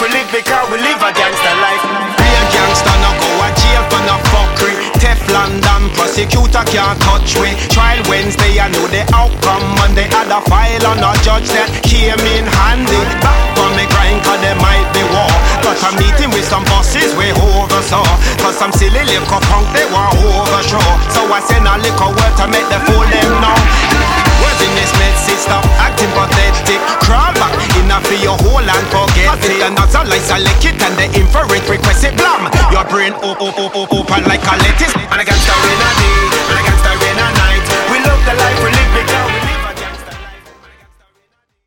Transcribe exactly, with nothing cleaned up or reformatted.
we live because we live a gangster life. Real gangster no go a jail for no fuckery. Teflon damn prosecutor can't touch we. Trial Wednesday, I know the outcome Monday. Had a file on a judge that came in handy. Back from me grind cause there might be war. Got a meeting with some bosses we oversaw. Cause some silly little punk they want overthrow. So I send a little word to make the fool them know. Where's in this med sister, acting pathetic. Crawl back in a for your whole and forget it. The nuts are like a lick it and the infrared request it blam. Your brain op op op op open like a lettuce. And I can't stop